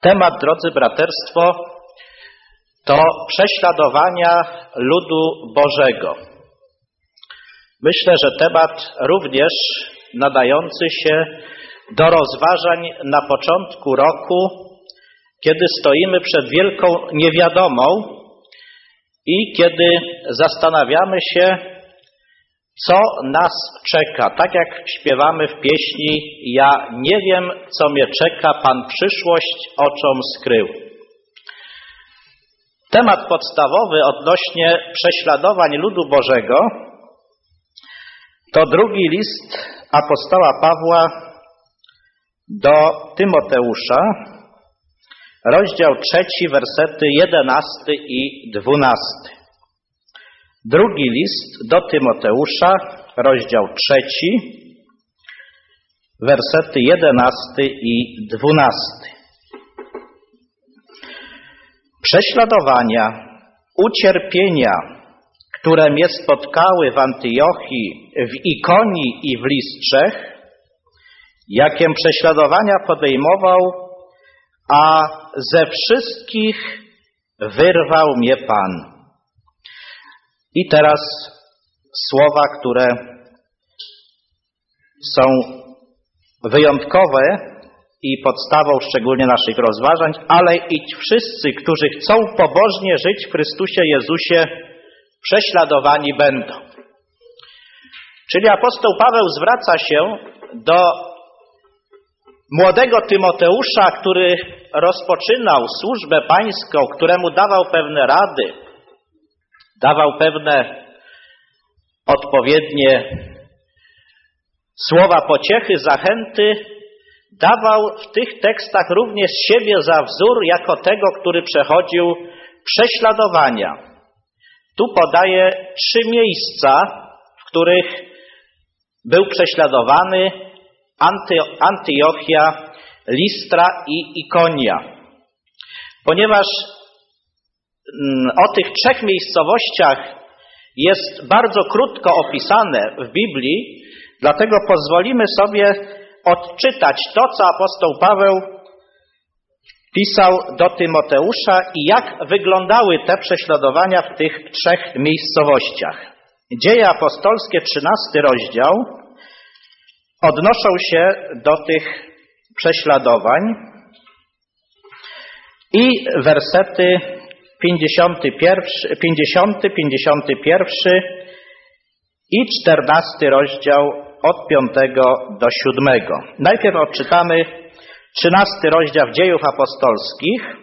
Temat, drodzy braterstwo, to prześladowania ludu Bożego. Myślę, że temat również nadający się do rozważań na początku roku, kiedy stoimy przed wielką niewiadomą i kiedy zastanawiamy się, co nas czeka. Tak jak śpiewamy w pieśni: ja nie wiem, co mnie czeka, Pan przyszłość oczom skrył. Temat podstawowy odnośnie prześladowań ludu Bożego to drugi list apostoła Pawła do Tymoteusza, rozdział 3, wersety 11 i 12. Drugi list do Tymoteusza, rozdział 3, wersety 11 i 12. Prześladowania, ucierpienia, które mnie spotkały w Antiochii, w Ikonii i w Listrzech, jakiem prześladowania podejmował, a ze wszystkich wyrwał mnie Pan. I teraz słowa, które są wyjątkowe i podstawą szczególnie naszych rozważań, ale i wszyscy, którzy chcą pobożnie żyć w Chrystusie Jezusie, prześladowani będą. Czyli apostoł Paweł zwraca się do młodego Tymoteusza, który rozpoczynał służbę pańską, któremu dawał pewne rady, dawał pewne odpowiednie słowa pociechy, zachęty, dawał w tych tekstach również siebie za wzór jako tego, który przechodził prześladowania. Tu podaje 3 miejsca, w których był prześladowany: Antiochia, Listra i Ikonia. Ponieważ o tych 3 miejscowościach jest bardzo krótko opisane w Biblii, dlatego pozwolimy sobie odczytać to, co apostoł Paweł pisał do Tymoteusza i jak wyglądały te prześladowania w tych 3 miejscowościach. Dzieje apostolskie, 13 rozdział, odnoszą się do tych prześladowań i wersety 51 i 14 rozdział od 5 do 7. Najpierw odczytamy 13 rozdział Dziejów apostolskich,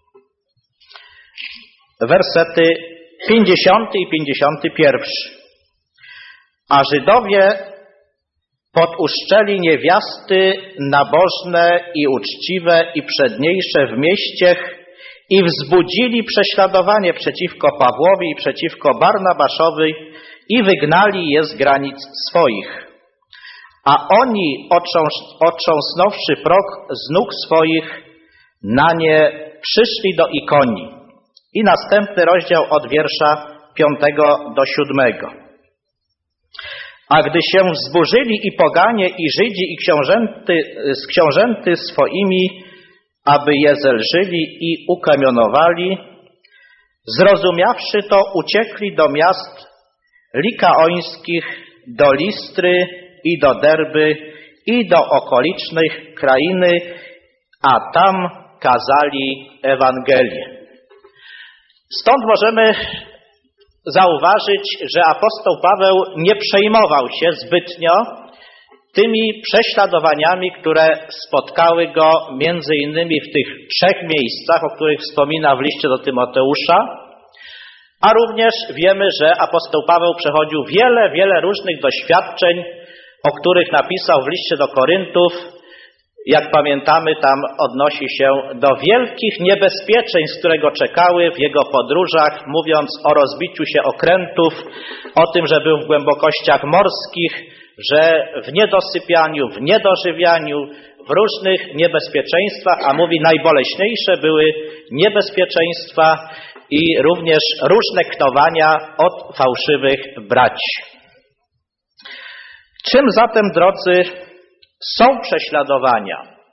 wersety 50 i 51. A Żydowie poduszczeli niewiasty nabożne i uczciwe i przedniejsze w mieściach i wzbudzili prześladowanie przeciwko Pawłowi i przeciwko Barnabaszowi i wygnali je z granic swoich. A oni, otrząsnąwszy proch z nóg swoich, na nie przyszli do Ikonii. I następny rozdział od wiersza 5 do 7. A gdy się wzburzyli i poganie, i Żydzi, i książęty swoimi, aby je zelżyli i ukamionowali, zrozumiawszy to, uciekli do miast likaońskich, do Listry i do Derby i do okolicznych krainy, a tam kazali Ewangelię. Stąd możemy zauważyć, że apostoł Paweł nie przejmował się zbytnio tymi prześladowaniami, które spotkały go między innymi w tych 3 miejscach, o których wspomina w liście do Tymoteusza, a również wiemy, że apostoł Paweł przechodził wiele różnych doświadczeń, o których napisał w liście do Koryntów. Jak pamiętamy, tam odnosi się do wielkich niebezpieczeństw, które go czekały w jego podróżach, mówiąc o rozbiciu się okrętów, o tym, że był w głębokościach morskich, że w niedosypianiu, w niedożywianiu, w różnych niebezpieczeństwach, a mówi, najboleśniejsze były niebezpieczeństwa i również różne knowania od fałszywych braci. Czym zatem, drodzy, są prześladowania?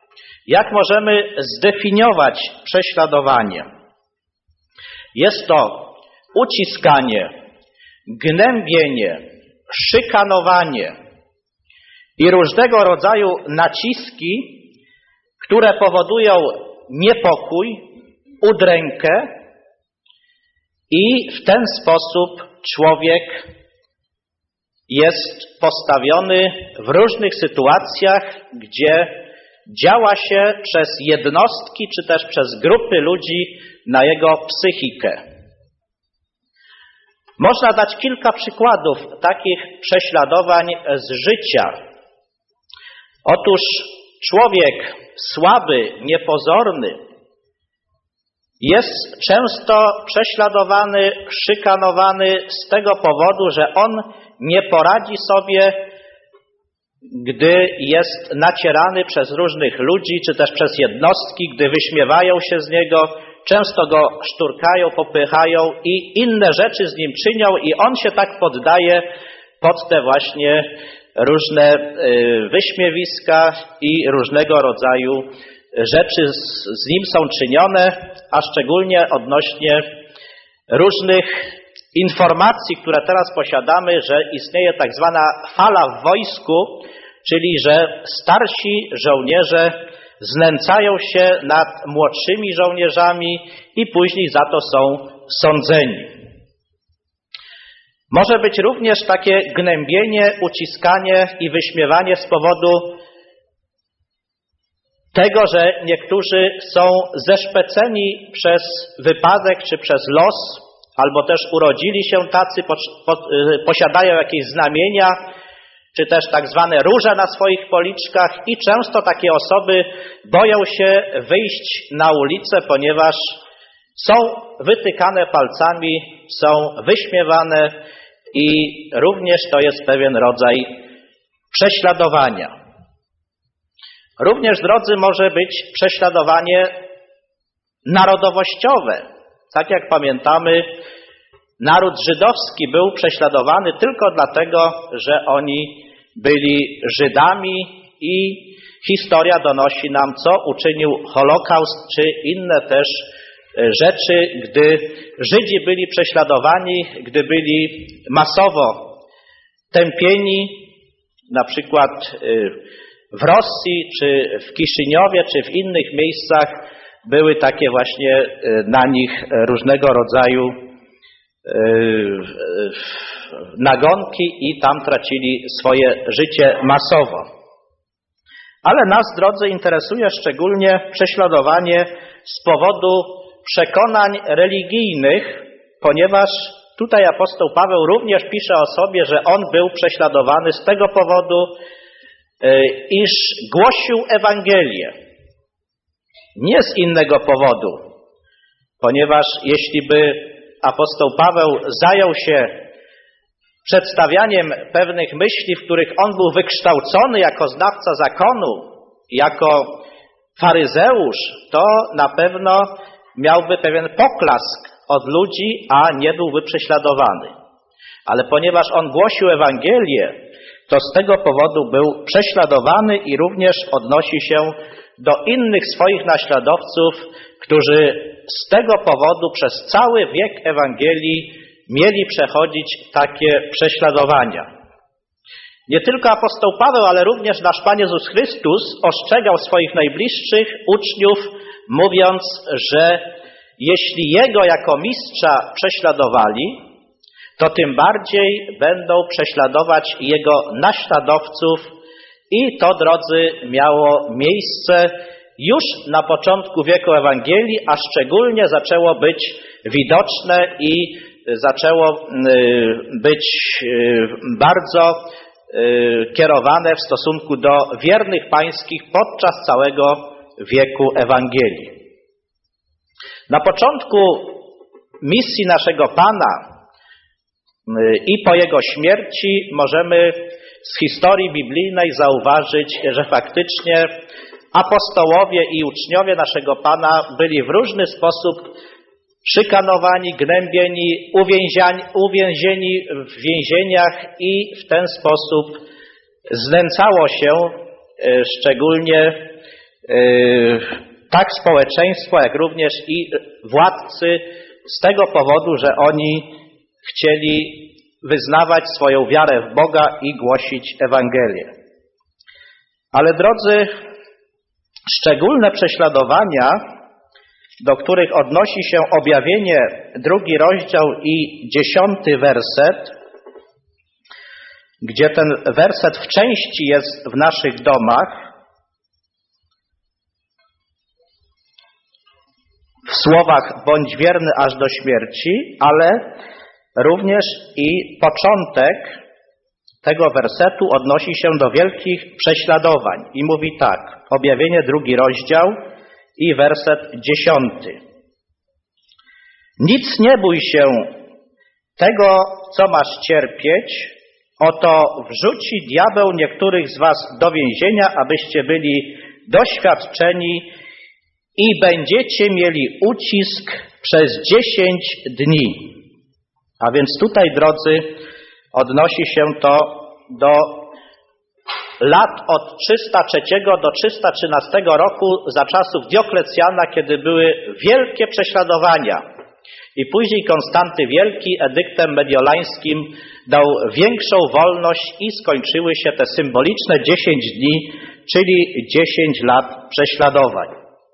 Jak możemy zdefiniować prześladowanie? Jest to uciskanie, gnębienie, szykanowanie i różnego rodzaju naciski, które powodują niepokój, udrękę i w ten sposób człowiek jest postawiony w różnych sytuacjach, gdzie działa się przez jednostki czy też przez grupy ludzi na jego psychikę. Można dać kilka przykładów takich prześladowań z życia. Otóż człowiek słaby, niepozorny jest często prześladowany, szykanowany z tego powodu, że on nie poradzi sobie, gdy jest nacierany przez różnych ludzi, czy też przez jednostki, gdy wyśmiewają się z niego, często go szturkają, popychają i inne rzeczy z nim czynią i on się tak poddaje pod te właśnie różne wyśmiewiska i różnego rodzaju rzeczy z nim są czynione, a szczególnie odnośnie różnych informacji, które teraz posiadamy, że istnieje tak zwana fala w wojsku, czyli że starsi żołnierze znęcają się nad młodszymi żołnierzami i później za to są sądzeni. Może być również takie gnębienie, uciskanie i wyśmiewanie z powodu tego, że niektórzy są zeszpeceni przez wypadek czy przez los, albo też urodzili się tacy, posiadają jakieś znamienia, czy też tak zwane róże na swoich policzkach i często takie osoby boją się wyjść na ulicę, ponieważ są wytykane palcami, są wyśmiewane i również to jest pewien rodzaj prześladowania. Również, drodzy, może być prześladowanie narodowościowe. Tak jak pamiętamy, naród żydowski był prześladowany tylko dlatego, że oni byli Żydami i historia donosi nam, co uczynił Holokaust, czy inne też rzeczy, gdy Żydzi byli prześladowani, gdy byli masowo tępieni, na przykład w Rosji, czy w Kiszyniowie, czy w innych miejscach były takie właśnie na nich różnego rodzaju nagonki i tam tracili swoje życie masowo. Ale nas, drodzy, interesuje szczególnie prześladowanie z powodu przekonań religijnych, ponieważ tutaj apostoł Paweł również pisze o sobie, że on był prześladowany z tego powodu, iż głosił Ewangelię. Nie z innego powodu, ponieważ jeśli by apostoł Paweł zajął się przedstawianiem pewnych myśli, w których on był wykształcony jako znawca zakonu, jako faryzeusz, to na pewno miałby pewien poklask od ludzi, a nie byłby prześladowany. Ale ponieważ on głosił Ewangelię, to z tego powodu był prześladowany i również odnosi się do innych swoich naśladowców, którzy z tego powodu przez cały wiek Ewangelii mieli przechodzić takie prześladowania. Nie tylko apostoł Paweł, ale również nasz Pan Jezus Chrystus ostrzegał swoich najbliższych uczniów, mówiąc, że jeśli Jego jako mistrza prześladowali, to tym bardziej będą prześladować Jego naśladowców i to, drodzy, miało miejsce już na początku wieku Ewangelii, a szczególnie zaczęło być widoczne i zaczęło być bardzo kierowane w stosunku do wiernych pańskich podczas całego wieku Ewangelii. Na początku misji naszego Pana i po Jego śmierci możemy z historii biblijnej zauważyć, że faktycznie apostołowie i uczniowie naszego Pana byli w różny sposób szykanowani, gnębieni, uwięzieni w więzieniach i w ten sposób znęcało się szczególnie tak społeczeństwo, jak również i władcy z tego powodu, że oni chcieli wyznawać swoją wiarę w Boga i głosić Ewangelię. Ale drodzy, szczególne prześladowania, do których odnosi się Objawienie 2 rozdział i 10 werset, gdzie ten werset w części jest w naszych domach, w słowach bądź wierny aż do śmierci, ale również i początek tego wersetu odnosi się do wielkich prześladowań i mówi tak, Objawienie 2 rozdział i werset 10. Nic nie bój się tego, co masz cierpieć, oto wrzuci diabeł niektórych z was do więzienia, abyście byli doświadczeni i będziecie mieli ucisk przez 10 dni. A więc tutaj, drodzy, odnosi się to do lat od 303 do 313 roku za czasów Dioklecjana, kiedy były wielkie prześladowania. I później Konstanty Wielki edyktem mediolańskim dał większą wolność i skończyły się te symboliczne 10 dni, czyli 10 lat prześladowań.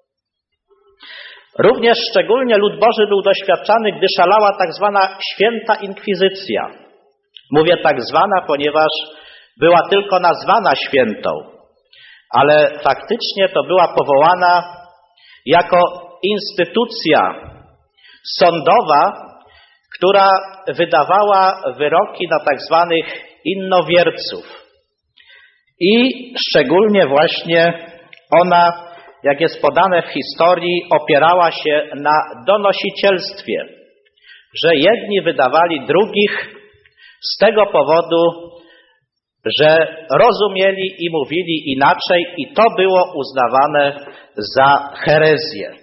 Również szczególnie lud Boży był doświadczany, gdy szalała tak zwana święta inkwizycja. Mówię tak zwana, ponieważ była tylko nazwana świętą, ale faktycznie to była powołana jako instytucja sądowa, która wydawała wyroki na tak zwanych innowierców. I szczególnie właśnie ona, jak jest podane w historii, opierała się na donosicielstwie, że jedni wydawali drugich z tego powodu, że rozumieli i mówili inaczej i to było uznawane za herezję.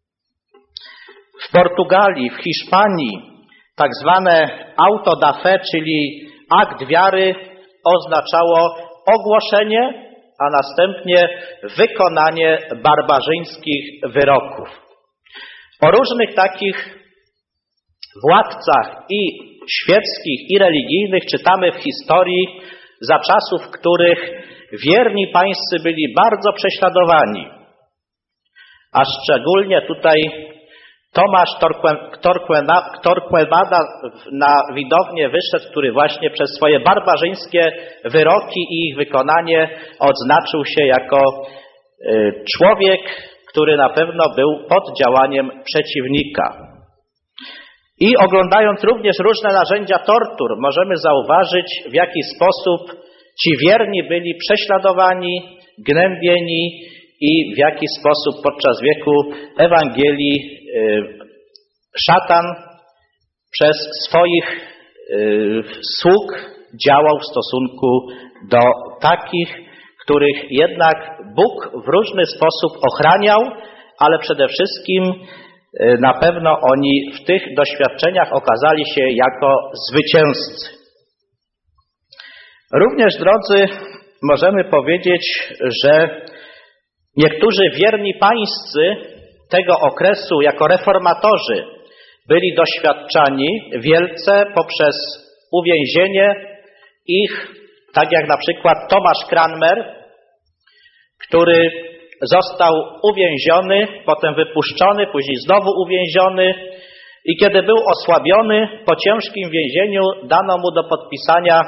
W Portugalii, w Hiszpanii tak zwane auto da fe, czyli akt wiary, oznaczało ogłoszenie, a następnie wykonanie barbarzyńskich wyroków. O różnych takich władcach i świeckich, i religijnych czytamy w historii, za czasów, w których wierni pańscy byli bardzo prześladowani. A szczególnie tutaj Tomasz Torquemada na widownię wyszedł, który właśnie przez swoje barbarzyńskie wyroki i ich wykonanie odznaczył się jako człowiek, który na pewno był pod działaniem przeciwnika. I oglądając również różne narzędzia tortur, możemy zauważyć, w jaki sposób ci wierni byli prześladowani, gnębieni i w jaki sposób podczas wieku Ewangelii szatan przez swoich sług działał w stosunku do takich, których jednak Bóg w różny sposób ochraniał, ale przede wszystkim na pewno oni w tych doświadczeniach okazali się jako zwycięzcy. Również, drodzy, możemy powiedzieć, że niektórzy wierni pańscy tego okresu jako reformatorzy byli doświadczani wielce poprzez uwięzienie ich, tak jak na przykład Tomasz Cranmer, który został uwięziony, potem wypuszczony, później znowu uwięziony i kiedy był osłabiony, po ciężkim więzieniu dano mu do podpisania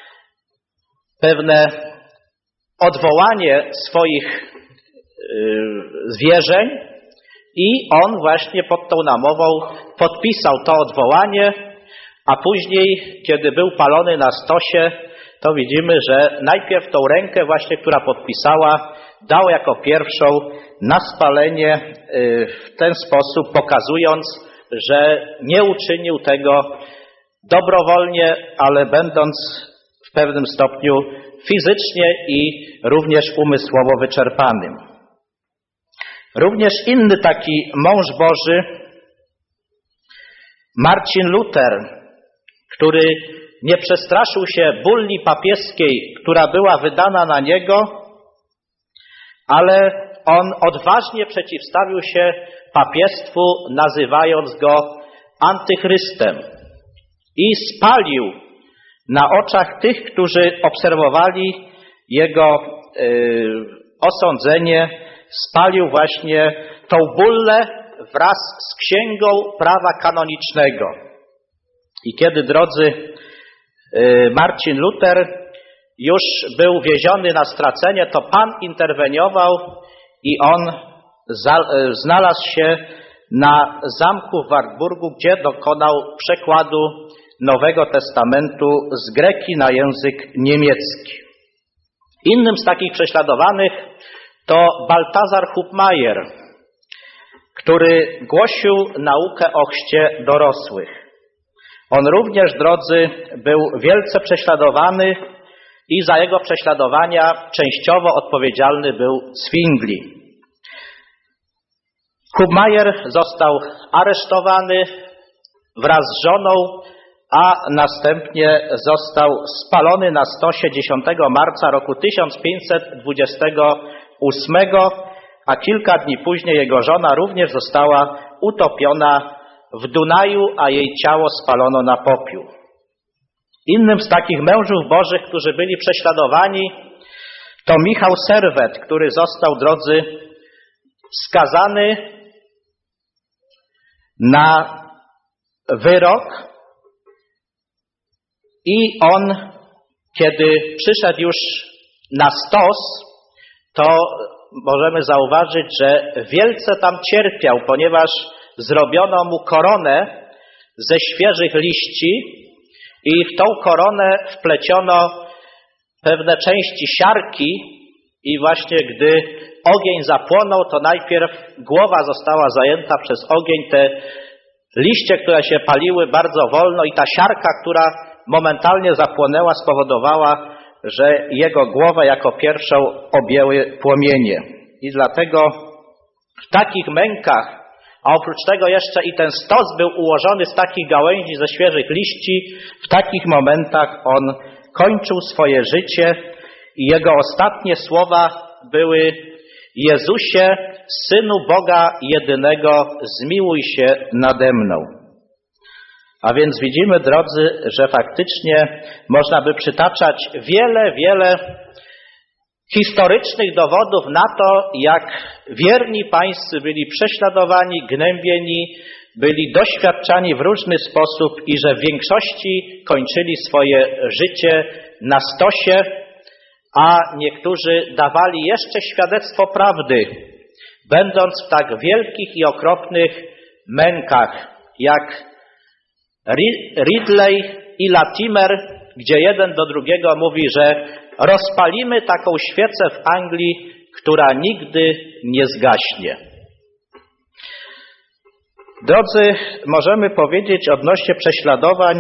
pewne odwołanie swoich zwierzeń i on właśnie pod tą namową podpisał to odwołanie, a później, kiedy był palony na stosie, to widzimy, że najpierw tą rękę właśnie, która podpisała, dał jako pierwszą na spalenie w ten sposób, pokazując, że nie uczynił tego dobrowolnie, ale będąc w pewnym stopniu fizycznie i również umysłowo wyczerpanym. Również inny taki mąż Boży, Marcin Luther, który nie przestraszył się bulli papieskiej, która była wydana na niego, ale on odważnie przeciwstawił się papiestwu, nazywając go antychrystem i spalił na oczach tych, którzy obserwowali jego osądzenie, spalił właśnie tą bullę wraz z księgą prawa kanonicznego. I kiedy, drodzy, Marcin Luter już był wieziony na stracenie, to Pan interweniował i on znalazł się na zamku w Wartburgu, gdzie dokonał przekładu Nowego Testamentu z greki na język niemiecki. Innym z takich prześladowanych to Baltazar Hubmaier, który głosił naukę o chrzcie dorosłych. On również, drodzy, był wielce prześladowany i za jego prześladowania częściowo odpowiedzialny był Zwingli. Hubmaier został aresztowany wraz z żoną, a następnie został spalony na stosie 10 marca roku 1528, a kilka dni później jego żona również została utopiona w Dunaju, a jej ciało spalono na popiół. Innym z takich mężów bożych, którzy byli prześladowani, to Michał Serwet, który został, drodzy, skazany na wyrok i on, kiedy przyszedł już na stos, to możemy zauważyć, że wielce tam cierpiał, ponieważ zrobiono mu koronę ze świeżych liści i w tą koronę wpleciono pewne części siarki i właśnie gdy ogień zapłonął, to najpierw głowa została zajęta przez ogień, te liście, które się paliły bardzo wolno i ta siarka, która momentalnie zapłonęła, spowodowała, że jego głowę jako pierwszą objęły płomienie. I dlatego w takich mękach, a oprócz tego jeszcze i ten stos był ułożony z takich gałęzi, ze świeżych liści, w takich momentach on kończył swoje życie i jego ostatnie słowa były: Jezusie, Synu Boga jedynego, zmiłuj się nade mną. A więc widzimy, drodzy, że faktycznie można by przytaczać wiele historycznych dowodów na to, jak wierni pańscy byli prześladowani, gnębieni, byli doświadczani w różny sposób i że w większości kończyli swoje życie na stosie, a niektórzy dawali jeszcze świadectwo prawdy, będąc w tak wielkich i okropnych mękach, jak Ridley i Latimer, gdzie jeden do drugiego mówi, że rozpalimy taką świecę w Anglii, która nigdy nie zgaśnie. Drodzy, możemy powiedzieć odnośnie prześladowań,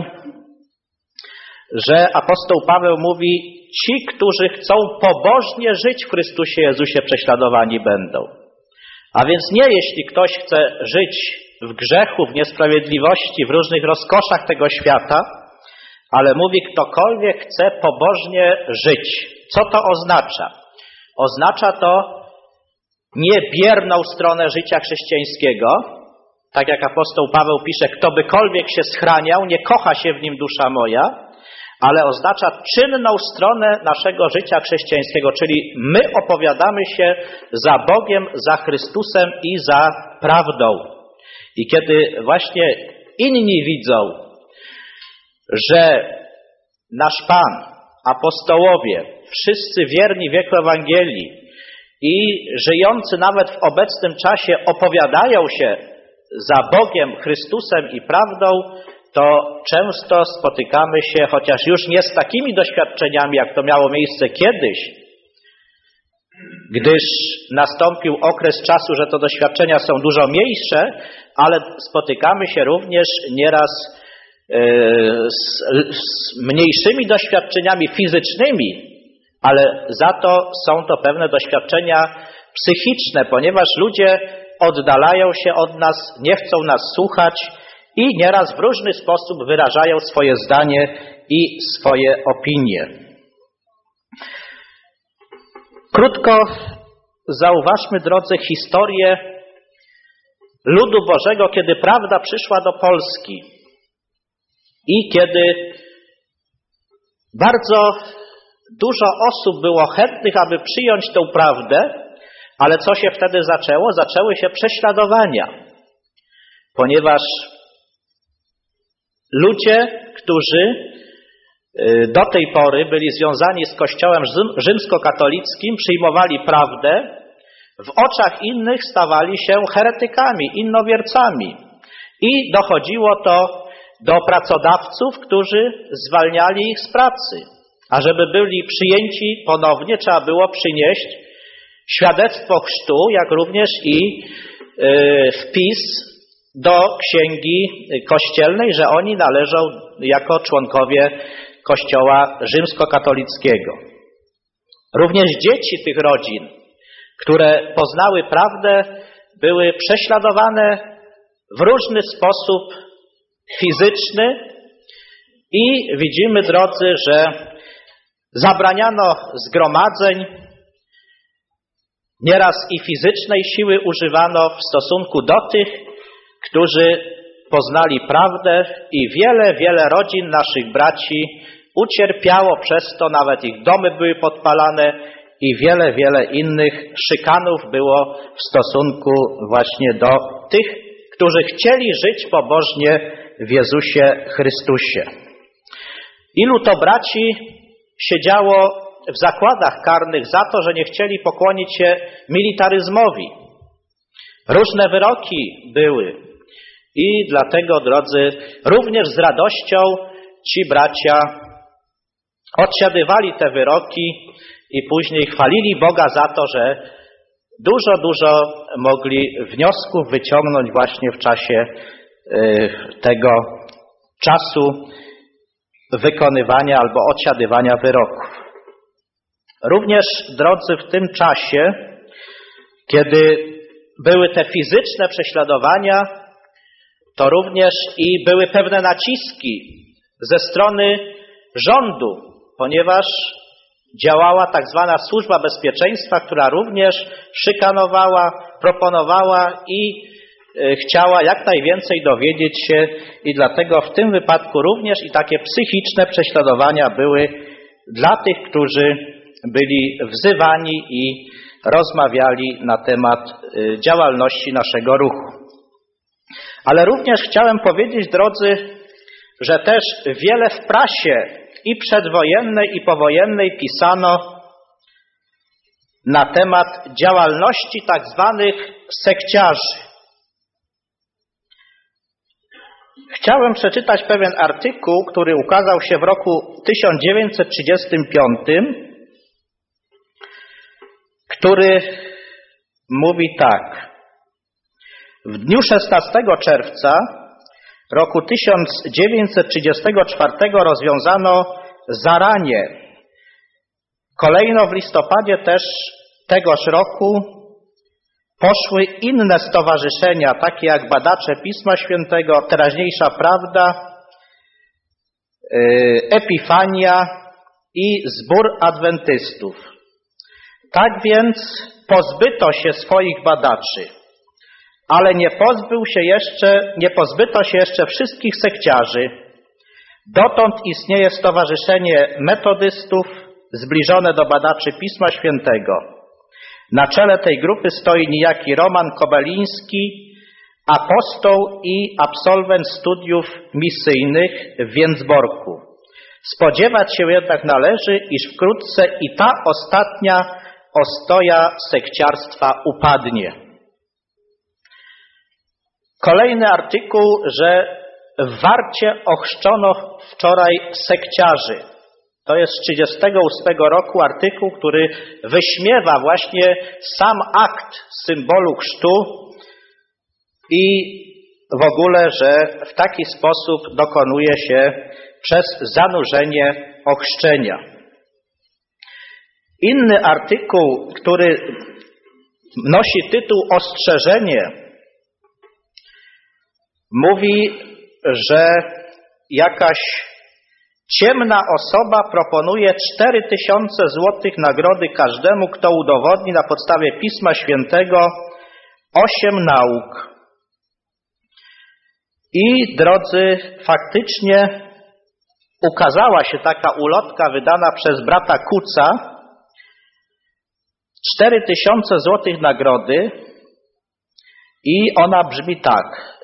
że apostoł Paweł mówi: ci, którzy chcą pobożnie żyć w Chrystusie Jezusie, prześladowani będą. A więc nie jeśli ktoś chce żyć w grzechu, w niesprawiedliwości, w różnych rozkoszach tego świata, ale mówi, ktokolwiek chce pobożnie żyć. Co to oznacza? Oznacza to nie bierną stronę życia chrześcijańskiego, tak jak apostoł Paweł pisze, kto bykolwiek się schraniał, nie kocha się w nim dusza moja, ale oznacza czynną stronę naszego życia chrześcijańskiego, czyli my opowiadamy się za Bogiem, za Chrystusem i za prawdą. I kiedy właśnie inni widzą, że nasz Pan, apostołowie, wszyscy wierni wieku Ewangelii i żyjący nawet w obecnym czasie opowiadają się za Bogiem, Chrystusem i prawdą, to często spotykamy się, chociaż już nie z takimi doświadczeniami, jak to miało miejsce kiedyś, gdyż nastąpił okres czasu, że to doświadczenia są dużo mniejsze, ale spotykamy się również nieraz z mniejszymi doświadczeniami fizycznymi, ale za to są to pewne doświadczenia psychiczne, ponieważ ludzie oddalają się od nas, nie chcą nas słuchać i nieraz w różny sposób wyrażają swoje zdanie i swoje opinie. Krótko zauważmy, drodzy, historię ludu Bożego, kiedy prawda przyszła do Polski i kiedy bardzo dużo osób było chętnych, aby przyjąć tę prawdę, ale co się wtedy zaczęło? Zaczęły się prześladowania, ponieważ ludzie, którzy do tej pory byli związani z Kościołem rzymskokatolickim, przyjmowali prawdę, w oczach innych stawali się heretykami, innowiercami. I dochodziło to do pracodawców, którzy zwalniali ich z pracy. A żeby byli przyjęci ponownie, trzeba było przynieść świadectwo chrztu, jak również i wpis do księgi kościelnej, że oni należą jako członkowie Kościoła rzymskokatolickiego. Również dzieci tych rodzin, które poznały prawdę, były prześladowane w różny sposób fizyczny i widzimy, drodzy, że zabraniano zgromadzeń, nieraz i fizycznej siły używano w stosunku do tych, którzy poznali prawdę i wiele rodzin naszych braci ucierpiało przez to, nawet ich domy były podpalane i wiele innych szykanów było w stosunku właśnie do tych, którzy chcieli żyć pobożnie w Jezusie Chrystusie. Ilu to braci siedziało w zakładach karnych za to, że nie chcieli pokłonić się militaryzmowi. Różne wyroki były. I dlatego, drodzy, również z radością ci bracia odsiadywali te wyroki i później chwalili Boga za to, że dużo mogli wniosków wyciągnąć właśnie w czasie tego czasu wykonywania albo odsiadywania wyroków. Również, drodzy, w tym czasie, kiedy były te fizyczne prześladowania, to również i były pewne naciski ze strony rządu, ponieważ działała tak zwana służba bezpieczeństwa, która również szykanowała, proponowała i chciała jak najwięcej dowiedzieć się i dlatego w tym wypadku również i takie psychiczne prześladowania były dla tych, którzy byli wzywani i rozmawiali na temat działalności naszego ruchu. Ale również chciałem powiedzieć, drodzy, że też wiele w prasie i przedwojennej, i powojennej pisano na temat działalności tak zwanych sekciarzy. Chciałem przeczytać pewien artykuł, który ukazał się w roku 1935, który mówi tak. W dniu 16 czerwca roku 1934 rozwiązano zaranie. Kolejno w listopadzie też tegoż roku poszły inne stowarzyszenia, takie jak Badacze Pisma Świętego, Teraźniejsza Prawda, Epifania i Zbór Adwentystów. Tak więc pozbyto się swoich badaczy, ale nie pozbyto się jeszcze wszystkich sekciarzy. Dotąd istnieje Stowarzyszenie Metodystów zbliżone do badaczy Pisma Świętego. Na czele tej grupy stoi niejaki Roman Kobeliński, apostoł i absolwent studiów misyjnych w Więcborku. Spodziewać się jednak należy, iż wkrótce i ta ostatnia ostoja sekciarstwa upadnie. Kolejny artykuł, że w Warcie ochrzczono wczoraj sekciarzy. To jest z 1938 roku artykuł, który wyśmiewa właśnie sam akt symbolu chrztu i w ogóle, że w taki sposób dokonuje się przez zanurzenie ochrzczenia. Inny artykuł, który nosi tytuł Ostrzeżenie, mówi, że jakaś ciemna osoba proponuje 4000 złotych nagrody każdemu, kto udowodni na podstawie Pisma Świętego 8 nauk. I drodzy, faktycznie ukazała się taka ulotka wydana przez brata Kuca, 4000 złotych nagrody i ona brzmi tak: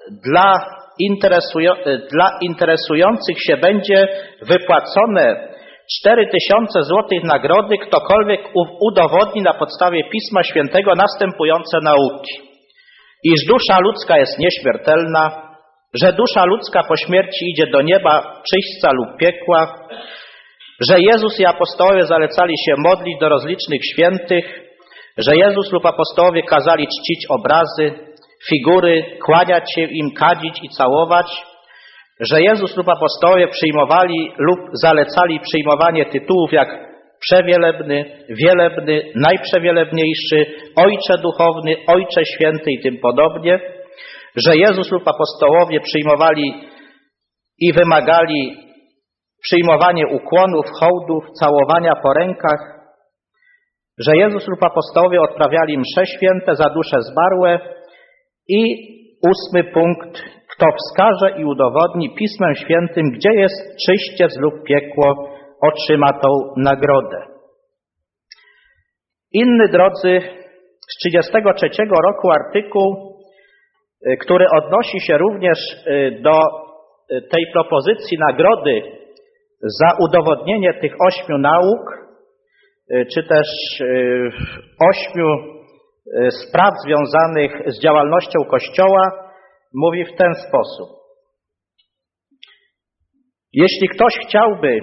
dla interesujących się będzie wypłacone 4000 złotych nagrody, ktokolwiek udowodni na podstawie Pisma Świętego następujące nauki: iż dusza ludzka jest nieśmiertelna, że dusza ludzka po śmierci idzie do nieba, czyśćca lub piekła, że Jezus i apostołowie zalecali się modlić do rozlicznych świętych, że Jezus lub apostołowie kazali czcić obrazy, figury, kłaniać się im, kadzić i całować, że Jezus lub apostołowie przyjmowali lub zalecali przyjmowanie tytułów jak przewielebny, wielebny, najprzewielebniejszy, ojcze duchowny, ojcze święty i tym podobnie, że Jezus lub apostołowie przyjmowali i wymagali przyjmowanie ukłonów, hołdów, całowania po rękach, że Jezus lub apostołowie odprawiali msze święte za dusze zmarłe i 8 punkt: kto wskaże i udowodni Pismem Świętym, gdzie jest czyściec lub piekło, otrzyma tą nagrodę. Inny, drodzy, z 1933 roku artykuł, który odnosi się również do tej propozycji nagrody za udowodnienie tych 8 nauk, czy też 8 spraw związanych z działalnością Kościoła, mówi w ten sposób: jeśli ktoś chciałby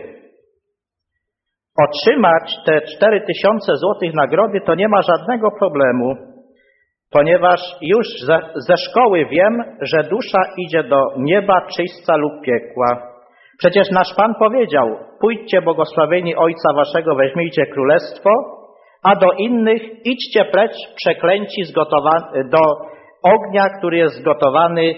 otrzymać te 4000 złotych nagrody, to nie ma żadnego problemu, ponieważ już ze szkoły wiem, że dusza idzie do nieba, czyśćca lub piekła. Przecież nasz Pan powiedział: pójdźcie, błogosławieni Ojca waszego, weźmijcie królestwo, a do innych idźcie precz, przeklęci, do ognia, który jest zgotowany,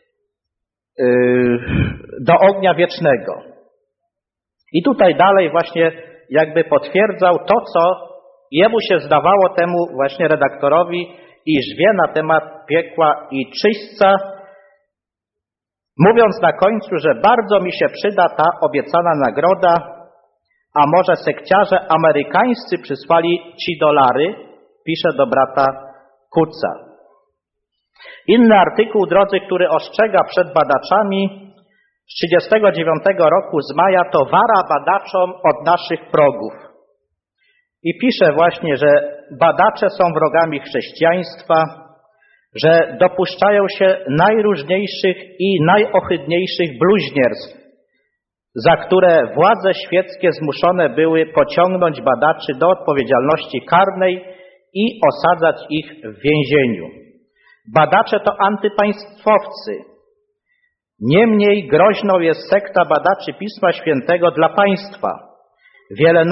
do ognia wiecznego. I tutaj dalej właśnie jakby potwierdzał to, co jemu się zdawało, temu właśnie redaktorowi, iż wie na temat piekła i czyśćca, mówiąc na końcu, że bardzo mi się przyda ta obiecana nagroda, a może sekciarze amerykańscy przysłali ci dolary, pisze do brata Kuca. Inny artykuł, drodzy, który ostrzega przed badaczami z 1939 roku z maja, to wara badaczom od naszych progów. I pisze właśnie, że badacze są wrogami chrześcijaństwa, że dopuszczają się najróżniejszych i najohydniejszych bluźnierstw, za które władze świeckie zmuszone były pociągnąć badaczy do odpowiedzialności karnej i osadzać ich w więzieniu. Badacze to antypaństwowcy. Niemniej groźną jest sekta badaczy Pisma Świętego dla państwa. Wedle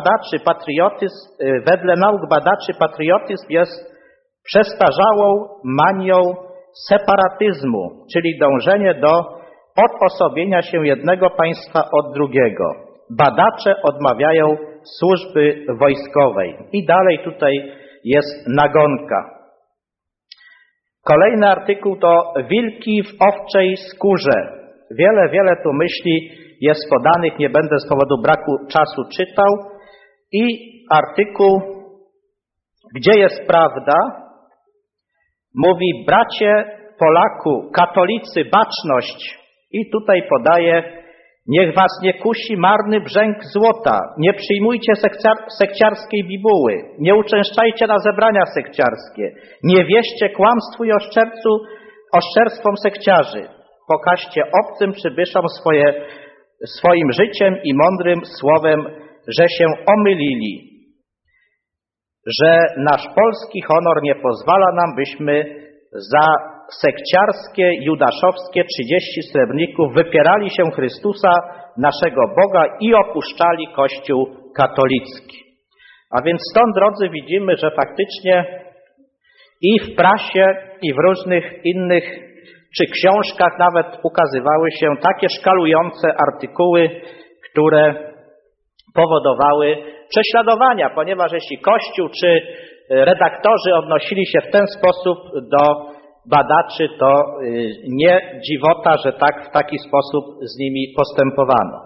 nauk badaczy patriotyzm jest przestarzałą manią separatyzmu, czyli dążenie do odosobienia się jednego państwa od drugiego. Badacze odmawiają służby wojskowej. I dalej tutaj jest nagonka. Kolejny artykuł to wilki w owczej skórze. Wiele tu myśli jest podanych, nie będę z powodu braku czasu czytał. I artykuł, gdzie jest prawda, mówi: bracie Polaku, katolicy, baczność. I tutaj podaje: niech was nie kusi marny brzęk złota, nie przyjmujcie sekciarskiej bibuły, nie uczęszczajcie na zebrania sekciarskie, nie wierzcie kłamstwu i oszczerstwom sekciarzy. Pokażcie obcym przybyszom swoim życiem i mądrym słowem, że się omylili, że nasz polski honor nie pozwala nam, byśmy za sekciarskie, judaszowskie 30 srebrników wypierali się Chrystusa, naszego Boga, i opuszczali Kościół katolicki. A więc stąd, drodzy, widzimy, że faktycznie i w prasie, i w różnych innych, czy książkach nawet ukazywały się takie szkalujące artykuły, które powodowały prześladowania, ponieważ jeśli Kościół czy redaktorzy odnosili się w ten sposób do badaczy, to nie dziwota, że w taki sposób z nimi postępowano.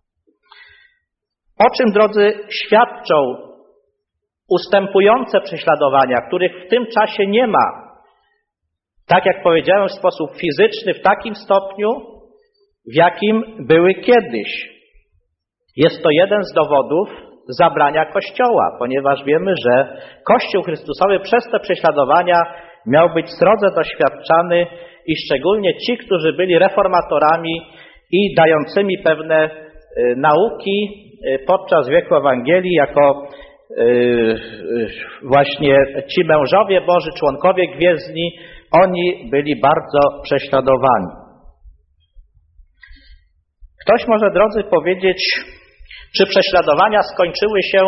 O czym, drodzy, świadczą ustępujące prześladowania, których w tym czasie nie ma, tak jak powiedziałem, w sposób fizyczny w takim stopniu, w jakim były kiedyś. Jest to jeden z dowodów zabrania Kościoła, ponieważ wiemy, że Kościół Chrystusowy przez te prześladowania miał być srodze doświadczany i szczególnie ci, którzy byli reformatorami i dającymi pewne nauki podczas wieku Ewangelii, jako właśnie ci mężowie Boży, członkowie gwiezdni, oni byli bardzo prześladowani. Ktoś może, drodzy, powiedzieć, czy prześladowania skończyły się,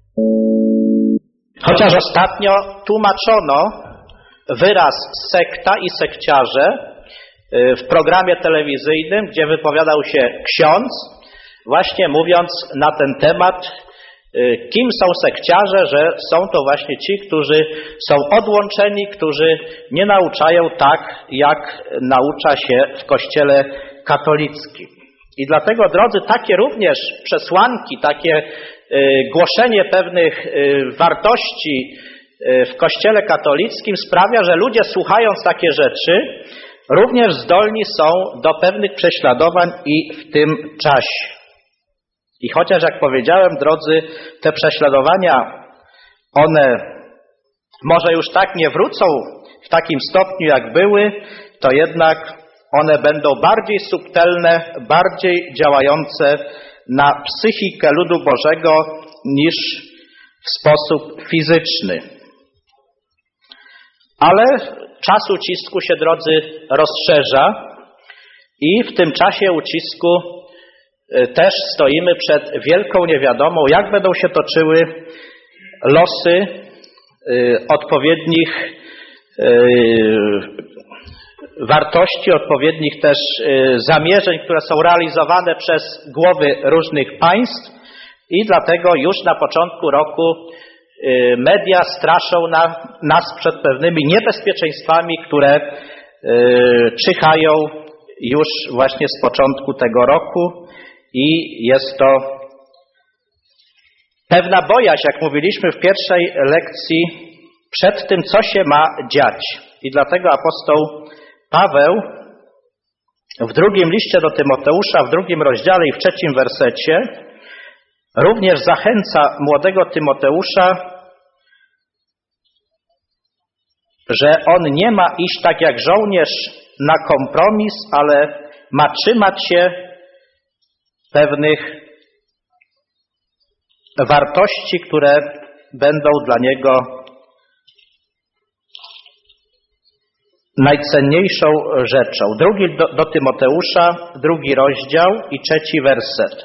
chociaż ostatnio tłumaczono wyraz sekta i sekciarze w programie telewizyjnym, gdzie wypowiadał się ksiądz, właśnie mówiąc na ten temat, kim są sekciarze, że są to właśnie ci, którzy są odłączeni, którzy nie nauczają tak, jak naucza się w Kościele katolickim. I dlatego, drodzy, takie również przesłanki, takie głoszenie pewnych wartości w Kościele katolickim sprawia, że ludzie, słuchając takie rzeczy, również zdolni są do pewnych prześladowań i w tym czasie. I chociaż, jak powiedziałem, drodzy, te prześladowania, one może już tak nie wrócą w takim stopniu, jak były, to jednak one będą bardziej subtelne, bardziej działające na psychikę ludu Bożego niż w sposób fizyczny. Ale czas ucisku się, drodzy, rozszerza i w tym czasie ucisku też stoimy przed wielką niewiadomą, jak będą się toczyły losy odpowiednich wartości, odpowiednich też zamierzeń, które są realizowane przez głowy różnych państw i dlatego już na początku roku media straszą nas przed pewnymi niebezpieczeństwami, które czyhają już właśnie z początku tego roku i jest to pewna bojaźń, jak mówiliśmy w pierwszej lekcji, przed tym, co się ma dziać. I dlatego apostoł Paweł w drugim liście do Tymoteusza, w 2 rozdziale i w 3 wersecie również zachęca młodego Tymoteusza, że on nie ma iść tak jak żołnierz na kompromis, ale ma trzymać się pewnych wartości, które będą dla niego najcenniejszą rzeczą. Drugi do Tymoteusza, 2 rozdział i 3 werset.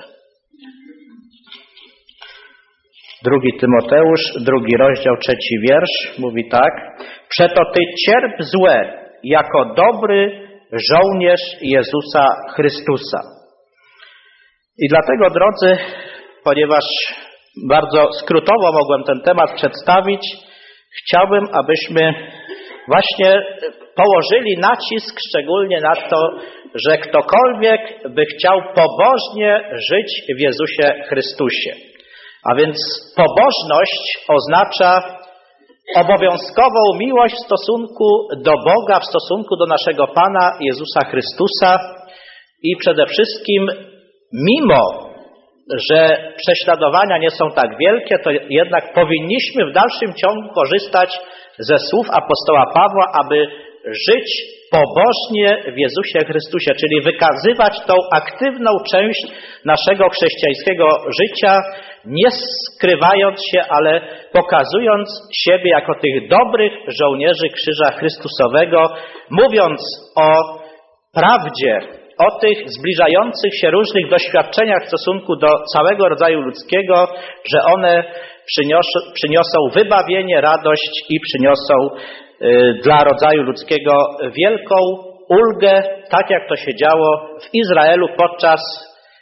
2 Tymoteusz, 2 rozdział, 3 wiersz mówi tak. Przeto ty cierp złe jako dobry żołnierz Jezusa Chrystusa. I dlatego, drodzy, ponieważ bardzo skrótowo mogłem ten temat przedstawić, chciałbym, abyśmy właśnie położyli nacisk szczególnie na to, że ktokolwiek by chciał pobożnie żyć w Jezusie Chrystusie. A więc pobożność oznacza obowiązkową miłość w stosunku do Boga, w stosunku do naszego Pana Jezusa Chrystusa i przede wszystkim mimo, że prześladowania nie są tak wielkie, to jednak powinniśmy w dalszym ciągu korzystać ze słów apostoła Pawła, aby żyć pobożnie w Jezusie Chrystusie, czyli wykazywać tą aktywną część naszego chrześcijańskiego życia, nie skrywając się, ale pokazując siebie jako tych dobrych żołnierzy Krzyża Chrystusowego, mówiąc o prawdzie, o tych zbliżających się różnych doświadczeniach w stosunku do całego rodzaju ludzkiego, że one przyniosą wybawienie, radość i przyniosą dla rodzaju ludzkiego wielką ulgę, tak jak to się działo w Izraelu podczas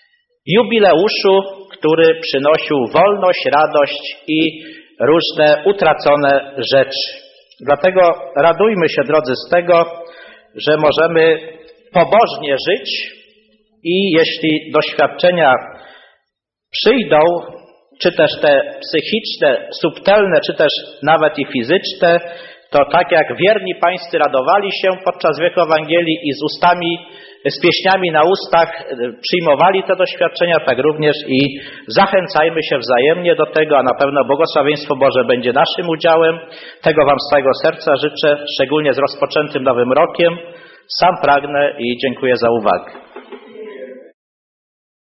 jubileuszu, który przynosił wolność, radość i różne utracone rzeczy. Dlatego radujmy się, drodzy, z tego, że możemy pobożnie żyć i jeśli doświadczenia przyjdą, czy też te psychiczne, subtelne, czy też nawet i fizyczne, to tak jak wierni pańscy radowali się podczas wieku Ewangelii i z pieśniami na ustach przyjmowali te doświadczenia, tak również i zachęcajmy się wzajemnie do tego, a na pewno błogosławieństwo Boże będzie naszym udziałem. Tego wam z całego serca życzę, szczególnie z rozpoczętym nowym rokiem. Sam pragnę i dziękuję za uwagę.